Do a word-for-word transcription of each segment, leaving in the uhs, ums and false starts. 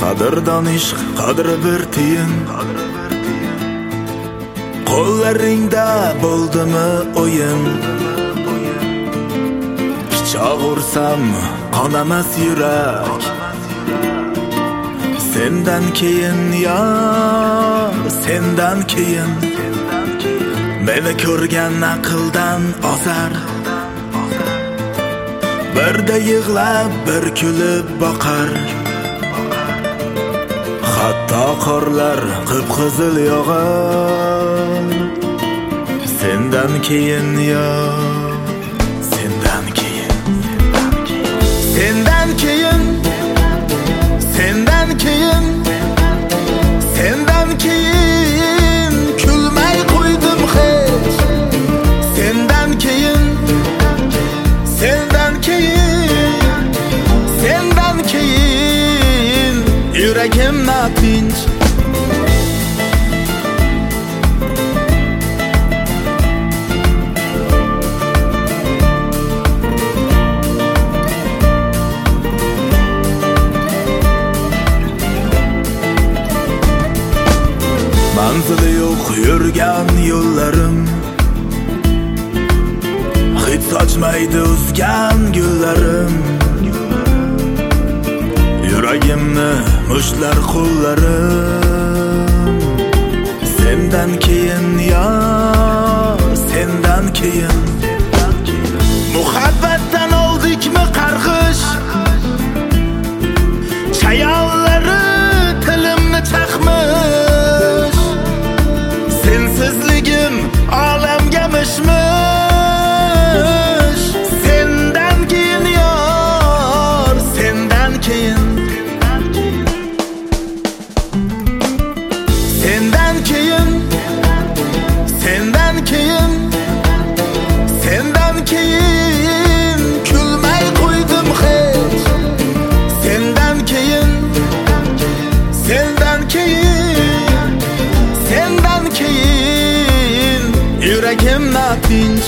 Qadrdan ishq, qadri bir tiyin. Qo'llaringda bo'ldimi o'yin? Pichoq ursam qonamas yurak. Sendan keyin ya, sendan keyin meni ko'rgan aqldan ozar. Birda yig'lab, bir kulib boqar. Hatto qorlar qip-qizil yog'ar. Sendan keyin ya, sendan keyin, sendan keyin, sendan keyin, sendan keyin kulmay qo'ydim hech. Sendan keyin, sendan keyin, sendan keyin yuragim notinch. Manzili yo'q yurgan yo'llarim, hid sochmaydi o'sgan gullarim. Yuragimni mushlar qo'llarim. Sendan keyin ya, sendan keyin muhabbatdan oldikmi qarg'ish? Chayollari tilimni chaqmish. Sensizligim olamga mishmish. Sendan keyin yor, sendan keyin, sendan keyin, sendan keyin, sendan keyin kulmay qo'ydim hech. Sendan keyin, sendan keyin, sendan keyin yuragim notinch.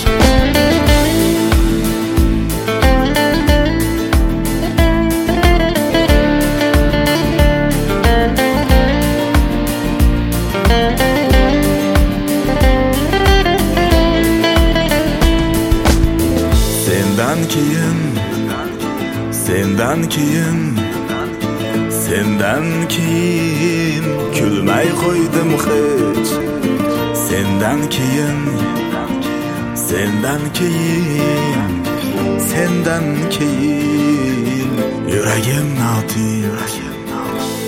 Sendan keyin, sendan keyin, sendan keyin kulmay qo'ydim hech. Sendan keyin, sendan keyin, sendan keyin yuragim notinch.